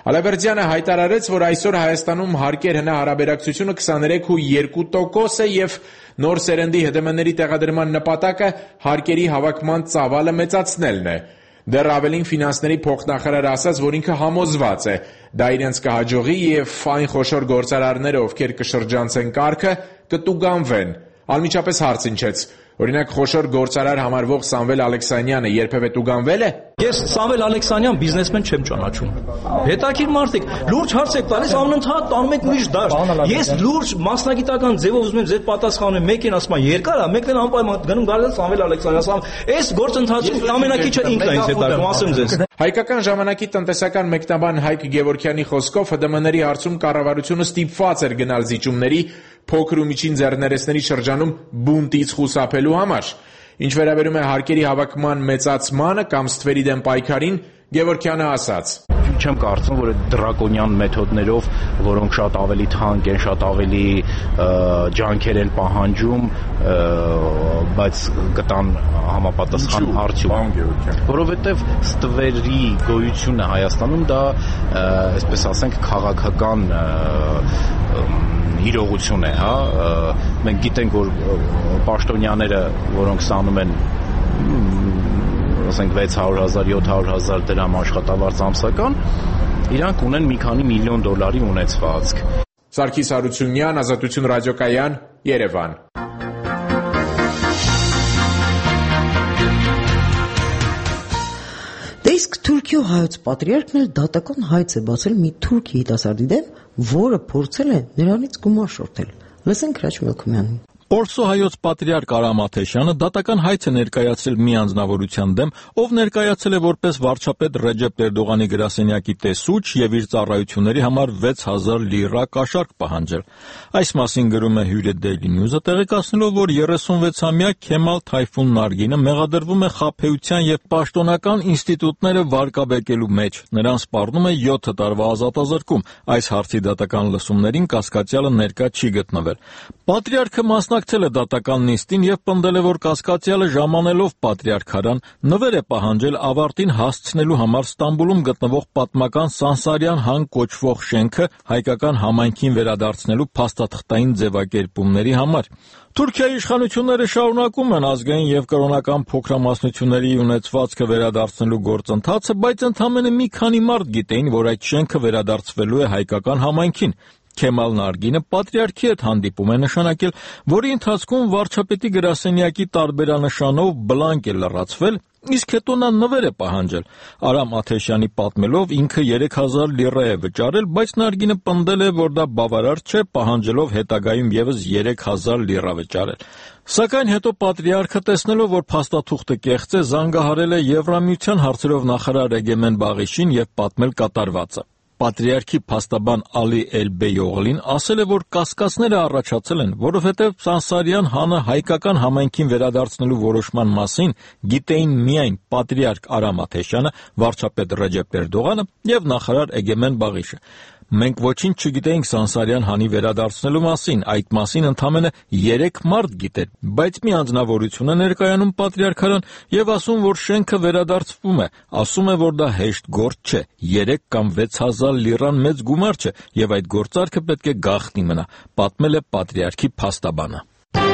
Ալավերդյանը հայտարարեց, որ այսօր Հայաստանում հարկեր հնարաբերակցությունը քսաներեք ու երկու տոկոս է եւ նոր սերնդի ՀԴՄ-ների տեղադրման նպատակը հարկերի հավաքման ծավալը մեծացնելն է։ Դեռ ավելին ֆինանսների փոխնախարարը ասաց, որ ինքը համոզված է, դա իրենց կհաջողի եւ այն խոշոր գործարարները, ովքեր կշրջանցեն կարգը, կտուգանվեն։ Անմիջապես հարց հնչեց. Օրինակ խոշոր գործարար համարվող Սամվել Ալեքսանյանը երբևէ տուգանվել է։ Ես Սամվել Ալեքսանյան բիզնեսմեն չեմ ճանաչում։ Հետաքրքիր մարդիկ, լուրջ հարց եք տալիս, անընդհատ տանում եք ուրիշ դաշտ։ Ես լուրջ մասնագիտական ձևով ուզում եմ ձեր պատասխանել, մեկին ասում եմ երկար է, մեկն անպայման գնում գալիս Սամվել Ալեքսանյան։ Այս գործընթացում ամենակիչը ինքն է ինձ հետաքրքրում, ասեմ ձեզ։ Հայկական ժամանակի տնտեսական մեկնաբան Հայկ Գևորգյանի խոսքով ՀԴՄ-ների հարցում կառավարությունը ստիպված էր գնալ զիջումների փոքր ու միջին ձեռներեցների շրջանում բունտից խուսափելու համար։ Ինչ վերաբերում է հարկերի հավաքման մեծացմանը կամ ստվերի դեմ պայքարին, Գևորգյանը ասաց. Չեմ կարծում, որ այդ դրակոնյան մեթոդներով, որոնք շատ ավելի թանկ են, շատ ավելի ջանքեր են պահանջում, բայց կտան համապատասխան արդյունք, որովհետև ստվերի գոյությունը Հայաստանում դա, այսպես ասենք, քաղաքական իրողություն է, հա, մենք գիտենք, որ պաշտոնյաները, որոնք ստանում են ասենք վեց հարյուր հազար, յոթ հարյուր հազար դրամ աշխատավարձ ամսական, իրանք ունեն մի քանի միլիոն դոլարի ունեցվածք։ Սարգիս Հարությունյան, Ազատություն ռադիոկայան, Երևան։ Դե իսկ Թուրքիո հայոց պատրիարքն էլ դատական հայց է բացել մի թուրք երիտասարդի դեմ, որը փորձել է նրանից գումար շորթել։ Լսենք Հրաչ Մելքումյանին։ Պորսո հայոց պատրիարք Արամ Աթեշյանը դատական հայց է ներկայացրել մի անձնավորության դեմ, ով ներկայացել է որպես վարչապետ Ռեջեփ Էրդողանի գրասենյակի տեսուչ եւ իր ծառայությունների համար վեց հազար լիրա կաշառք պահանջել։ Այս մասին գրում է Հյուրե Daily News-ը, տեղեկացնելով, որ երեսունվեցամյա Քեմալ Թայֆուն Նարգինը մեղադրվում է խաբեության եւ պաշտոնական ինստիտուտները վարկաբեկելու մեջ։ Նրան սպառնում է յոթ տարվա ազատազրկում։ Այս հարցի դատական լսումներին կասկածյալը ներկա չի գտնվել։ Պատրիարքը մասնակցել է դատական նիստին եւ պնդել է, որ կասկածյալը ժամանելով պատրիարքարան նվեր է պահանջել ավարտին հասցնելու համար Ստամբուլում գտնվող պատմական Սանսարյան հան կոչվող շենքը հայկական համայնքին վերադարձնելու փաստաթղթային ձևակերպումների համար։ Թուրքիայի իշխանությունները շարունակում են ազգային եւ կրոնական փոքրամասնությունների ունեցվածքը վերադարձնելու գործընթացը, բայց ընդամենը մի քանի մարդ գիտեին, որ այդ շենքը վերադարձվելու է հայկական համայնքին։ Քեմալ Նարգինը պատրիարքի հետ հանդիպում է նշանակել, որի ընթացքում վարչապետի գրասենյակի տարբերանշանով բլանկ է լրացվել, իսկ հետո նա նվեր է պահանջել։ Արամ Աթեշյանի պատմելով ինքը երեք հազար լիրա է վճարել, բայց Նարգինը պնդել է, որ դա բավարար չէ, պահանջելով հետագայում եւս երեք հազար լիրա վճարել։ Սակայն հետո պատրիարքը տեսնելով, որ փաստաթուղթը կեղծ է, զանգահարել է Եվրամիության հարցերով նախարար Էգեմեն Բաղիշին եւ պատմել կատարվածը։ Պատրիարքի փաստաբան Ալի Էլբեյօղլին ասել է, որ կասկածները առաջացել են, որովհետև Սանսարյան հանը հայկական համայնքին վերադարձնելու որոշման մասին գիտեին միայն պատրիարք Արամ Աթեշյանը, վարչապետ Ռեջեփ Էրդողանը եւ նախարար Էգեմեն Բաղիշը։ Մենք ոչինչ չգիտեինք Սանսարյան հանի վերադարձնելու մասին, այդ մասին ընդամենը երեք մարդ գիտեր, բայց մի անձնավորություն է ներկայանում պատրիարքարան եւ ասում, որ շենքը վերադարձվում է, ասում է, որ դա հեշտ գործ չէ, երեք կամ վեց հազար լիրան մեծ գումար չէ եւ այդ գործարքը պետք է գաղտնի մնա, պատմել է պատրիարքի փաստաբանը։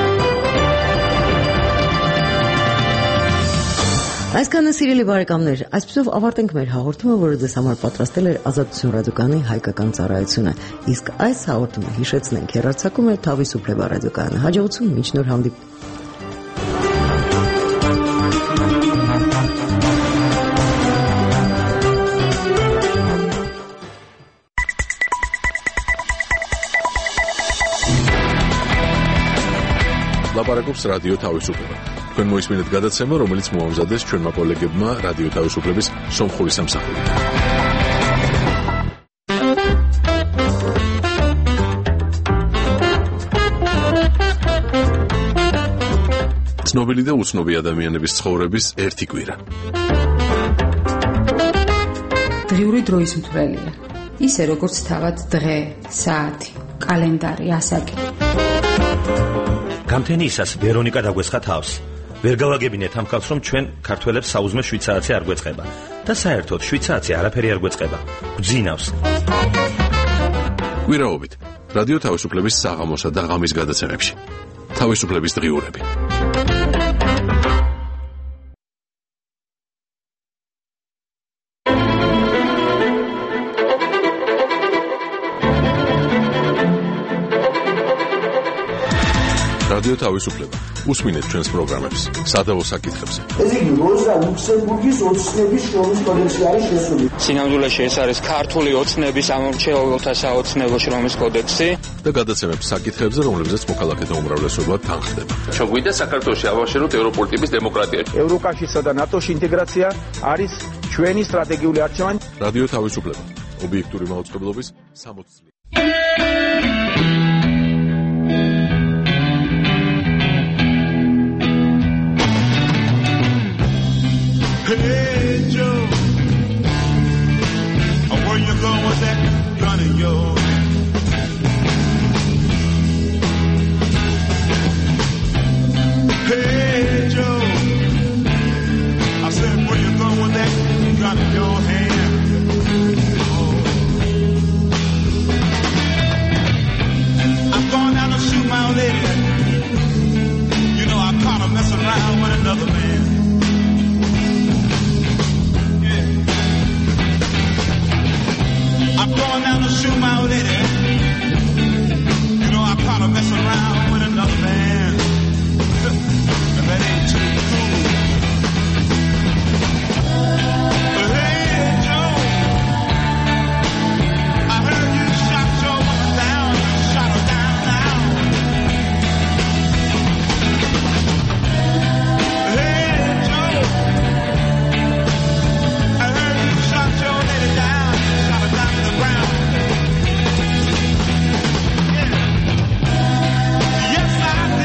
Այսքանը սիրելի բարեկամներ, այսպեսով ավարտենք մեր հաղորդումը, որը ձեզ համար պատրաստել էր Ազատություն ռադիոկայանի հայկական ծառայությունը։ Իսկ այս հաղորդումը հիշեցնենք հեռարձակում է Թավի Սուպլեբա ռադիոկայանը։ Հաջողություն, մինչ նոր հանդիպում։ Լապարակոպս ռադիո Թավիսուպլեբա։ Քön მოისმინეთ გადაცემა, რომელიც მოამზადეს ჩვენმა კოლეგებმა რადიო თავისუფლების სომხური სამსახური. ცნობილი და უცნობი ადამიანების ცხოვრების ერთი კვირა. დღიური დროის მთვრელია. ისე როგორც თავად დღე, საათი, კალენდარი, ასაკი. გამთენიისას ვერონიკა დაგვესხა თავს. ვერ გავაგებინეთ ამ ხალხს, რომ ჩვენ ქართველებს საუზმე შვიცარიცი არ გვეწყება და საერთოდ შვიცარიცი არაფერი არ გვეწყება. გვძინავს. ვირაობით რადიო თავისუფლების საღამოსა და ღამის გადაცემებში. თავისუფლების დღიურები. რადიო თავისუფლება. უსმინეთ ჩვენს პროგრამებს სადავო საკითხებზე. ეს იგი როზა ლუქსემბურგის ოცნების შრომის კოდექსი არის შესული. სინამდვილეში ეს არის ქართული ოცნების ამორჩეულთა საოცნებო შრომის კოდექსი და გადაცემებს საკითხებზე, რომლებზეც მოქალაქეთა უმრავლესობა თანხდება. ჩვენ გვინდა საქართველოში ავაშენოთ ევროპული ტიპის დემოკრატია. ევროკავშირსა და ნატოში ინტეგრაცია არის ჩვენი სტრატეგიული არჩევანი. რადიო თავისუფლება. ობიექტური მაუწყებლობის სამოცი წელი. Hey Joe, where you going with that gun of yours? Hey Joe, I said where you going with that gun in your hand? Oh. I'm going down to shoot my old lady. You know I caught her messing around with another man. I'm going down to shoot my old lady. You know I caught her messing around with another man. And that ain't too cool. But hey, Joe, I heard you shot your woman down. You shot her down now. Hey, Joe, I heard you shot your lady down. You shot her down to the ground. Yeah. Yes, I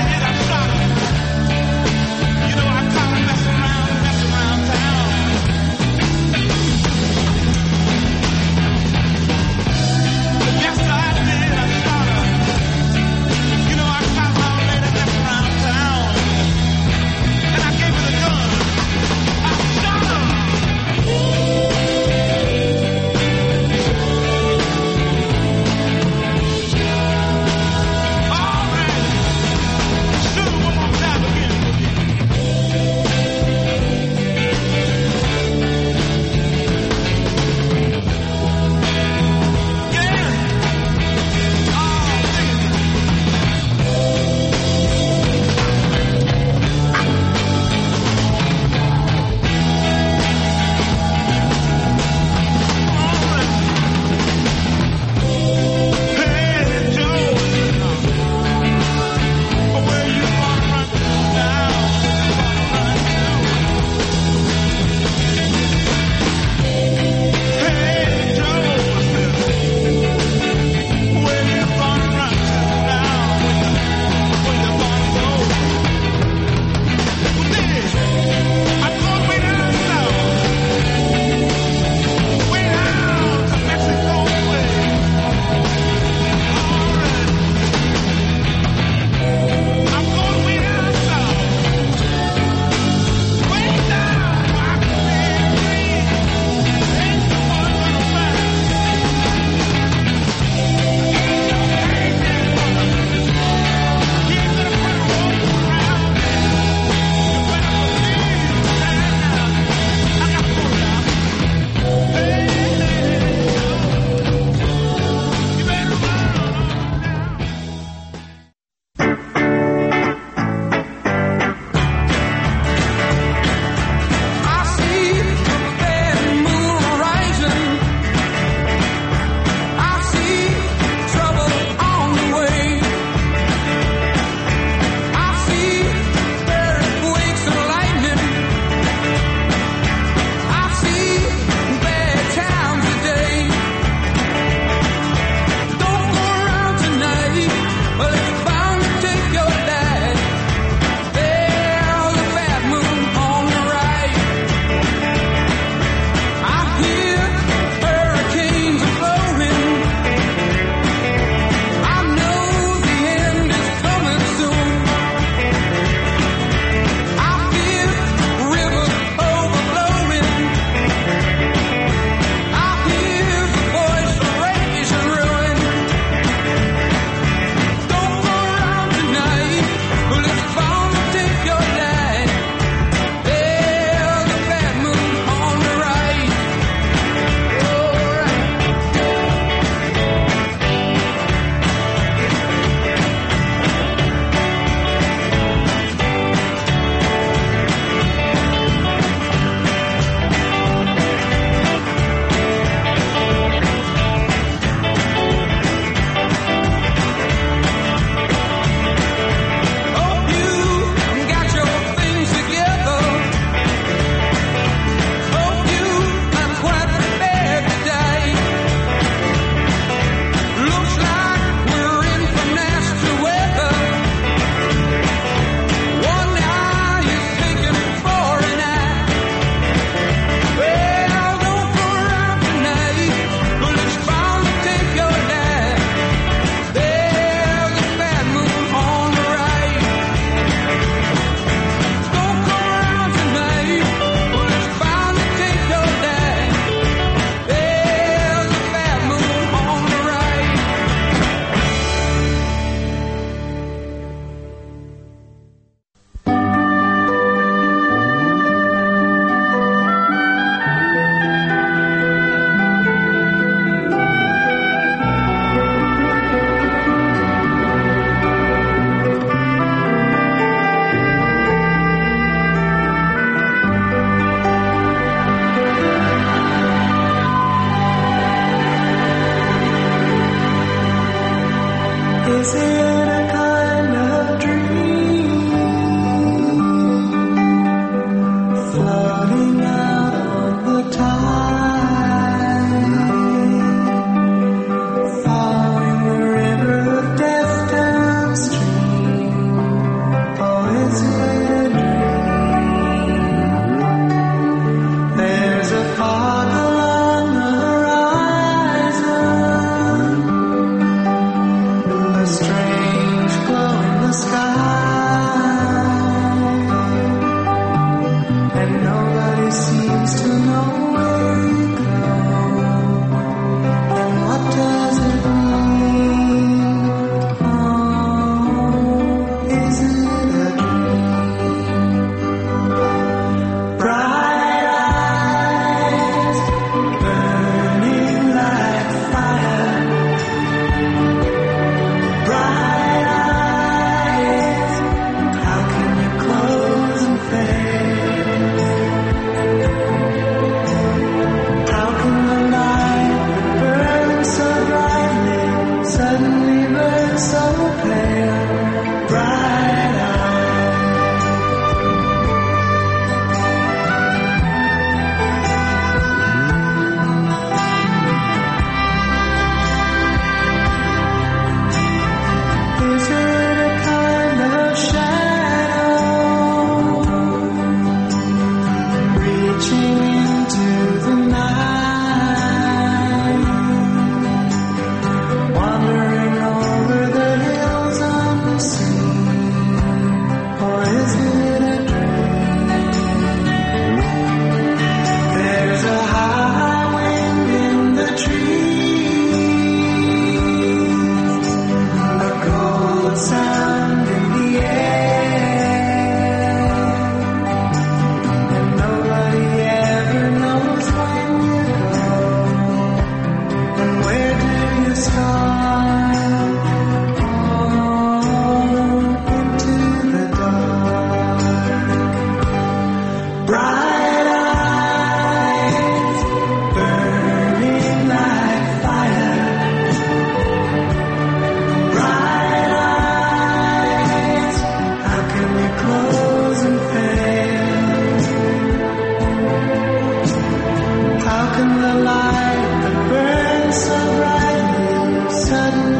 How can the light that burns so brightly suddenly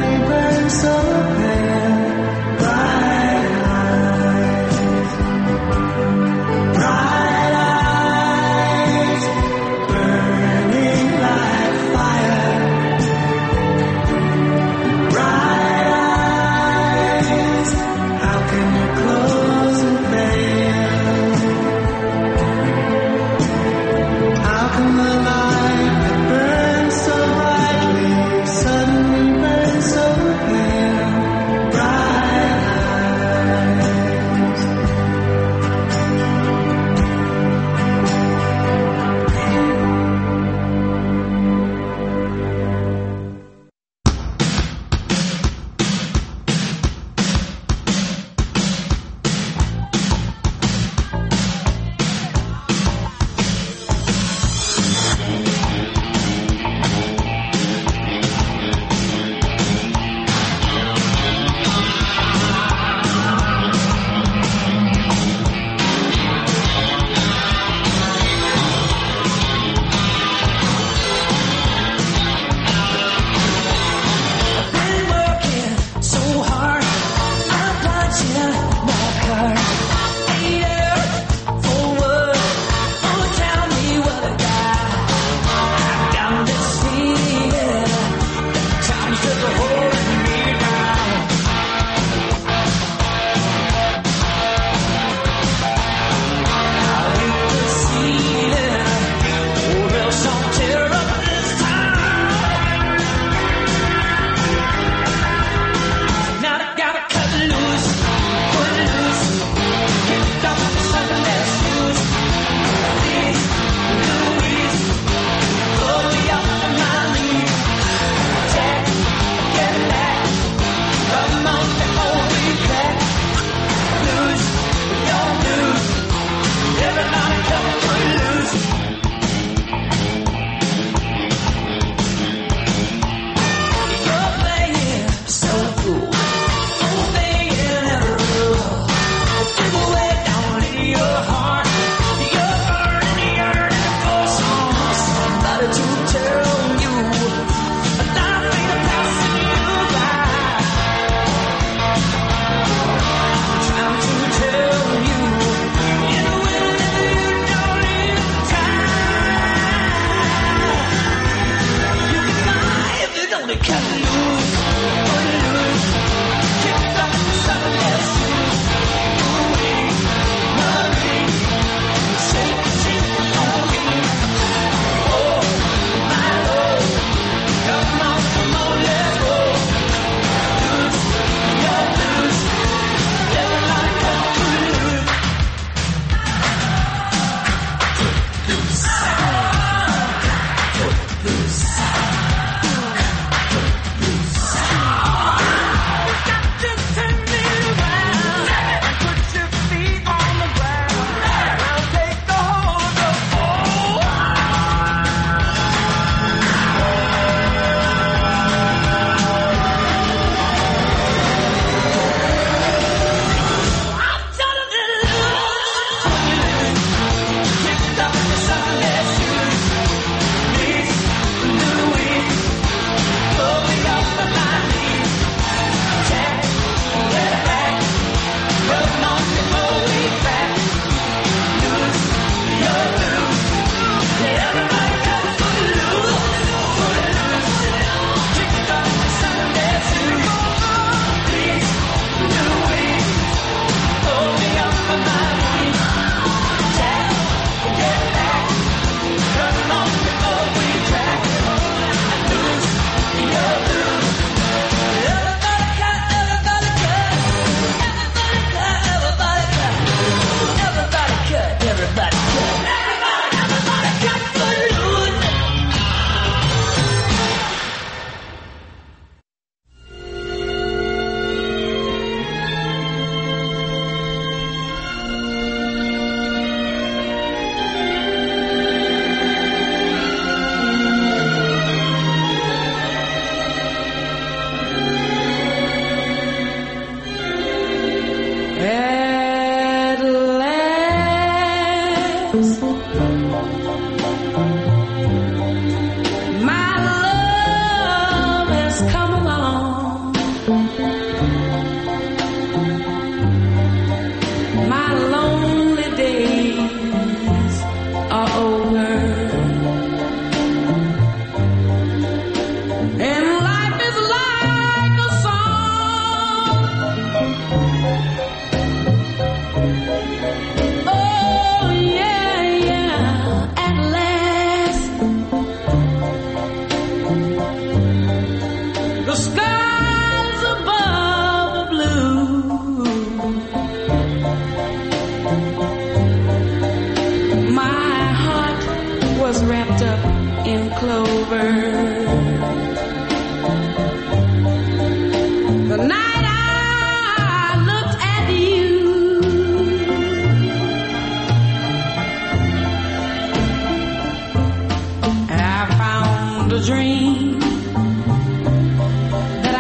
dream that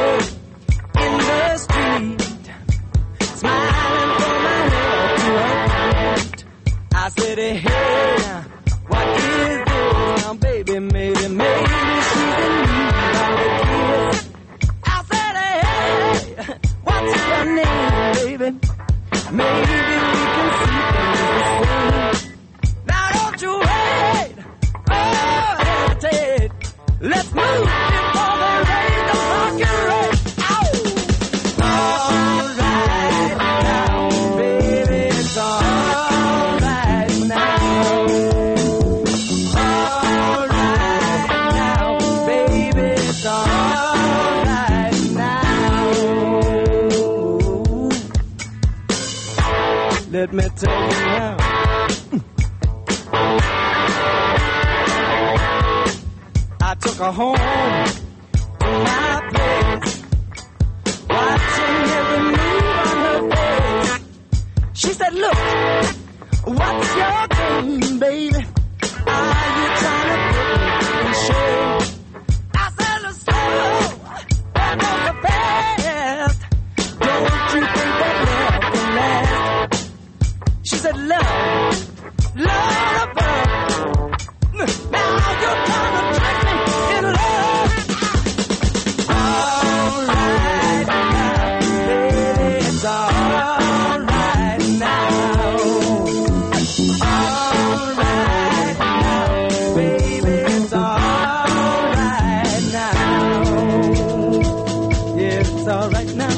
in the street, smiling from my head to her feet. I said, hey, what is this now, baby? Maybe, maybe she's in need of a kiss. I said, hey, what's your name, baby? Maybe we can see things the same. Now don't you wait, oh, hesitate. Let's move before they raise the fucking rate. All right now, baby, it's all right now. All right now, baby, it's all right now. Let me tell you now. I took her home to my place, watching every move on her face. She said, look, what's your game, baby? Are you trying to put me in shame? I said, look, slow, that goes the fast. Don't you think that love can last? She said, love, love above. Now you're trying to trick me in love. All right now, baby, it's all right now. All right now, baby, it's all right now. Yeah, it's all right now.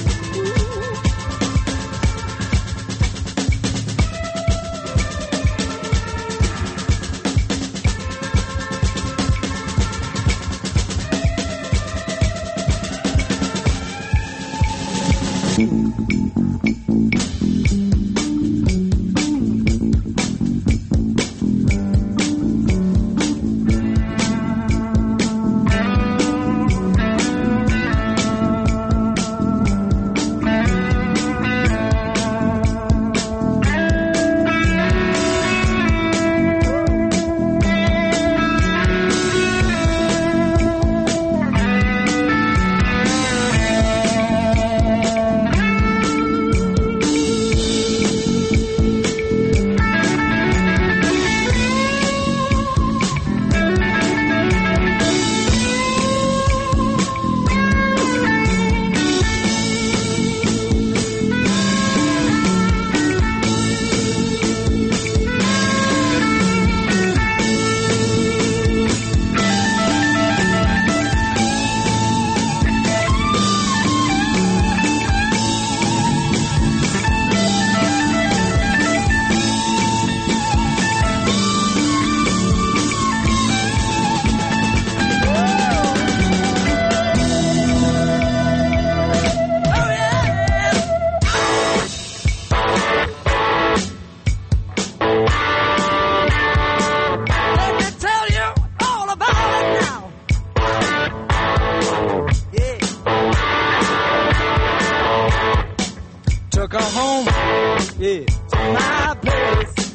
Took her home, yeah, to my place,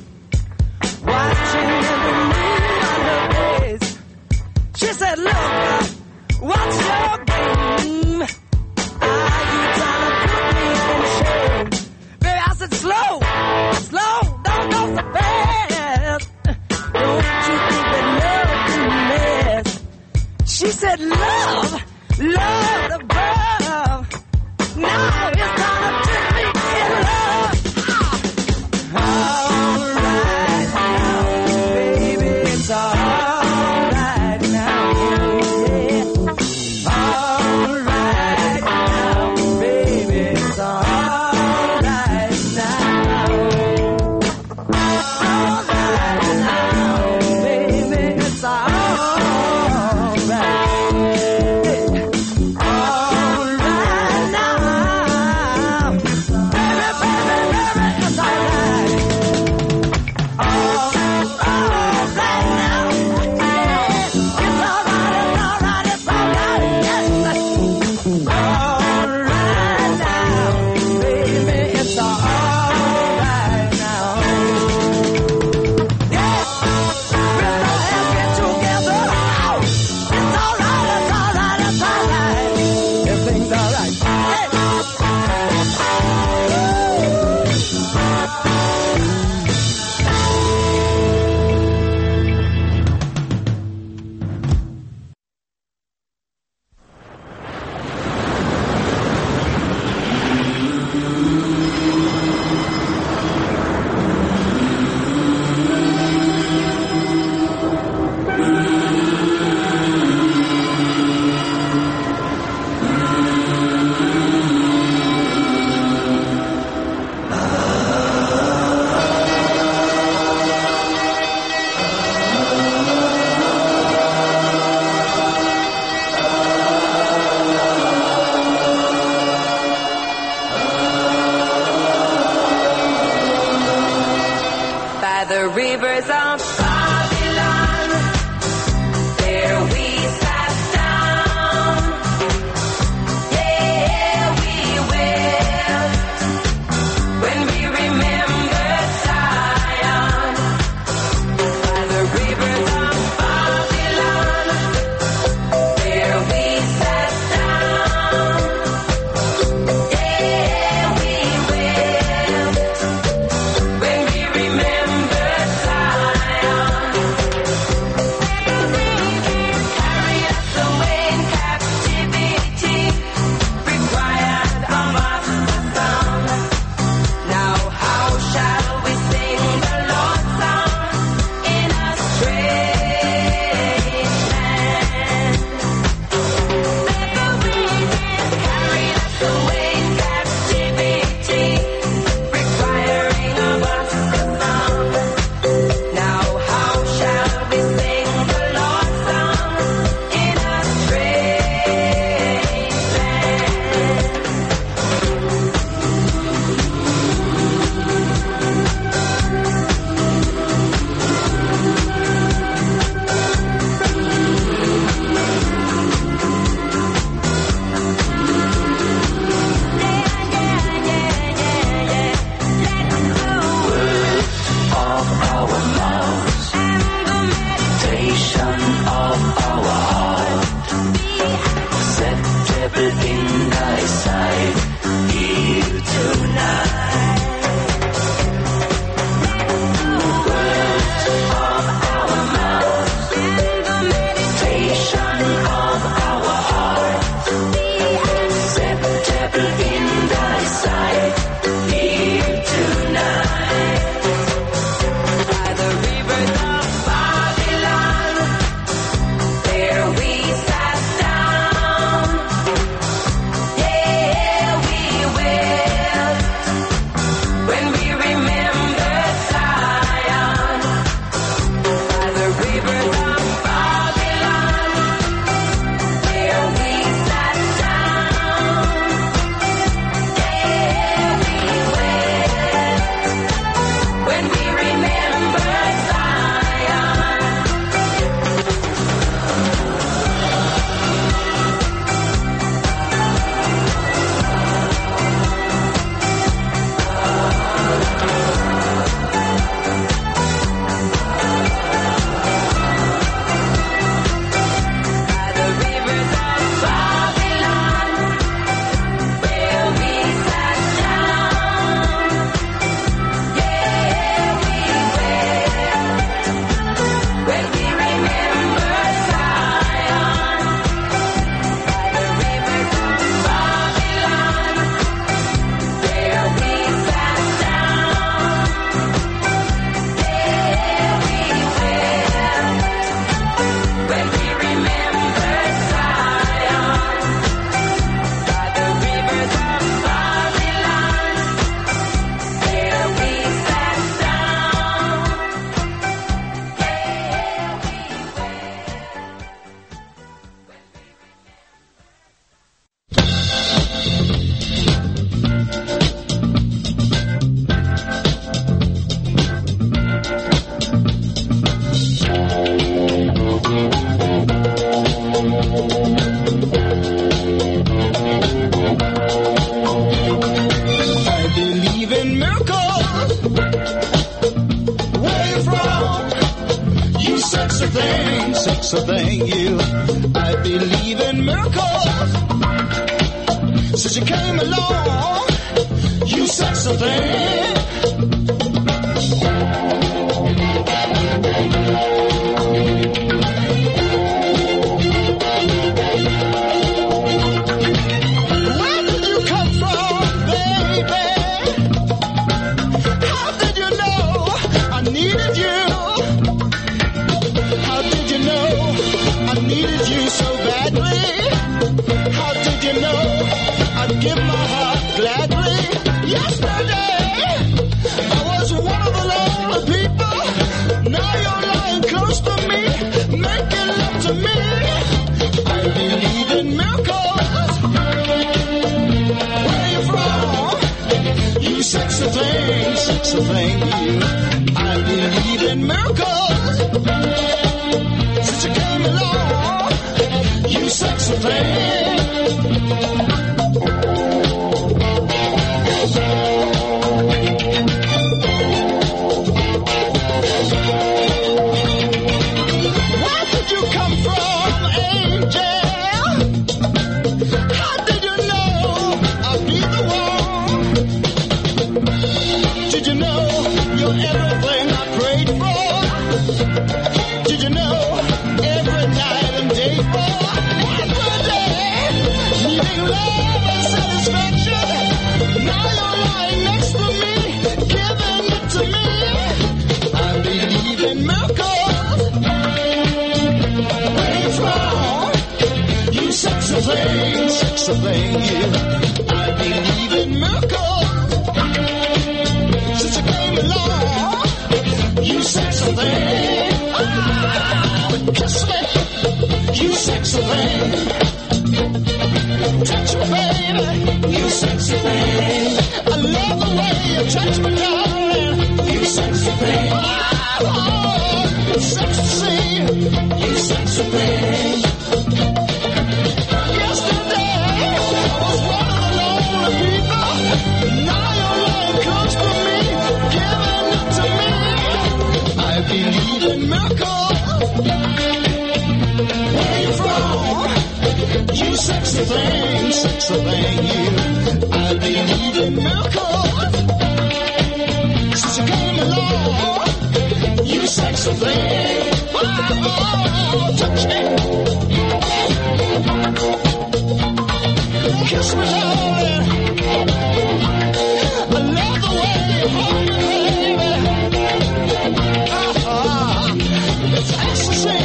watching every move on her face. She said, look, what's your game? Are you trying to put me in shame? Baby, I said, slow, slow, don't go so fast. Don't you think that love can last? She said, love, love above. Now it's time to trick me in love. Oh. So thank you. I believe in miracles. Since you came along, you said something. Where did you come from, baby? How did you know I needed you? How did you know I needed you so badly? How did you know I'd give my heart gladly? Yesterday, I was one of the lonely people. Now you're lying close to me, making love to me. I believe in miracles. Where you from? You sexy thing, sexy thing, you. I believe in miracles. Since you came along, you sexy thing. Where did you come from, angel? How did you know I'd be the one? Did you know you're everything I prayed for? Did you know every night and day for? Every day, needing love and satisfaction. Now you're lying next to me, giving it to me. I believe in miracles. Where you from? You sexy thing, sexy thing, you. I believe in miracles. Since you came along, you sexy thing. Oh, kiss me, you sexy thing. Touch me, baby, you sexy thing. I love the way you touch me, darling. You sexy thing. Oh, you sexy, you sexy thing. Yesterday I was one of the lonely people. Now your love comes from me, giving it to me. I believe in miracles. Where you from? You sexy thing, sexy thing, you. I believe in miracles. Since you came along, you sexy thing. Oh, oh, touch me. Kiss me, darling. I love the way you hold me, baby. Uh-huh. It's ecstasy.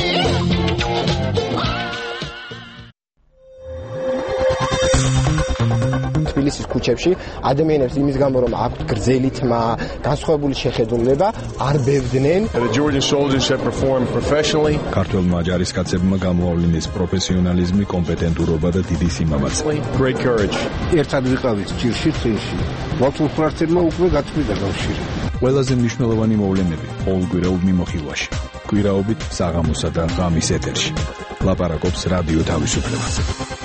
თბილისის ქუჩებში ადამიანებს იმის გამო რომ აქვთ გრძელი თმა, განსხვავებული შეხედულება, არ ბევდნენ. The Georgian soldiers have performed professionally. ქართველმა ჯარისკაცებმა გამოავლინეს პროფესიონალიზმი, კომპეტენტურობა და დიდი სიმამაცე. Great courage. ერთად ვიყავით ჭირში წინში. ვათულფრართებმა უკვე გაწყვიტა კავშირი. ყველაზე მნიშვნელოვანი მოვლენები ყოველკვირეულ მიმოხილვაში. კვირაობით საღამოსა და ღამის ეთერში. ლაპარაკობს რადიო თავისუფლება.